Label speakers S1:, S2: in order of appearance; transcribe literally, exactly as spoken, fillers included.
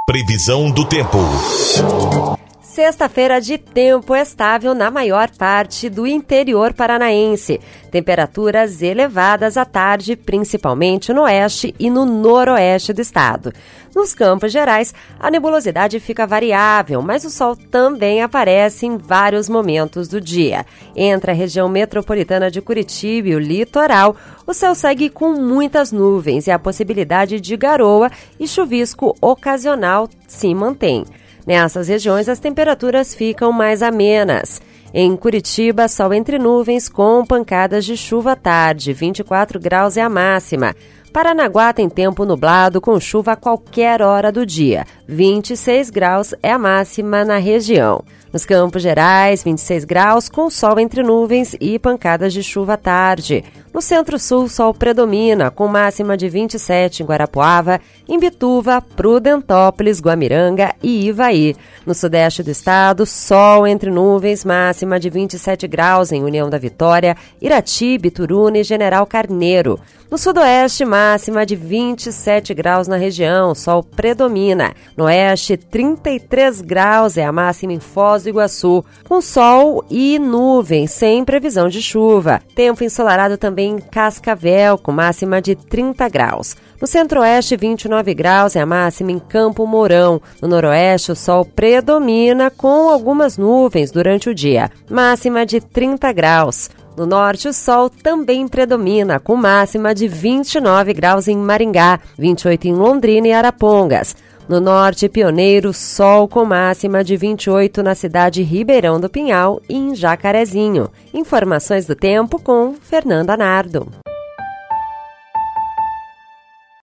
S1: Previsão do tempo.
S2: Sexta-feira de tempo estável na maior parte do interior paranaense. Temperaturas elevadas à tarde, principalmente no oeste e no noroeste do estado. Nos Campos Gerais, a nebulosidade fica variável, mas o sol também aparece em vários momentos do dia. Entre a região metropolitana de Curitiba e o litoral, o céu segue com muitas nuvens e a possibilidade de garoa e chuvisco ocasional se mantém. Nessas regiões, as temperaturas ficam mais amenas. Em Curitiba, sol entre nuvens com pancadas de chuva à tarde, vinte e quatro graus é a máxima. Paranaguá tem tempo nublado com chuva a qualquer hora do dia, vinte e seis graus é a máxima na região. Nos Campos Gerais, vinte e seis graus com sol entre nuvens e pancadas de chuva à tarde. No Centro-Sul, sol predomina, com máxima de vinte e sete em Guarapuava, Imbituva, Prudentópolis, Guamiranga e Ivaí. No Sudeste do estado, sol entre nuvens, máxima de vinte e sete graus em União da Vitória, Irati, Ituruna e General Carneiro. No Sudoeste, máxima de vinte e sete graus na região, sol predomina. No Oeste, trinta e três graus é a máxima em Foz do Iguaçu, com sol e nuvens, sem previsão de chuva. Tempo ensolarado também em Cascavel, com máxima de trinta graus. No Centro-Oeste, vinte e nove graus é a máxima em Campo Mourão. No Noroeste, o sol predomina com algumas nuvens durante o dia, máxima de trinta graus. No Norte, o sol também predomina, com máxima de vinte e nove graus em Maringá, vinte e oito em Londrina e Arapongas. No Norte, Pioneiro, sol com máxima de vinte e oito na cidade Ribeirão do Pinhal e em Jacarezinho. Informações do tempo com Fernanda Nardo.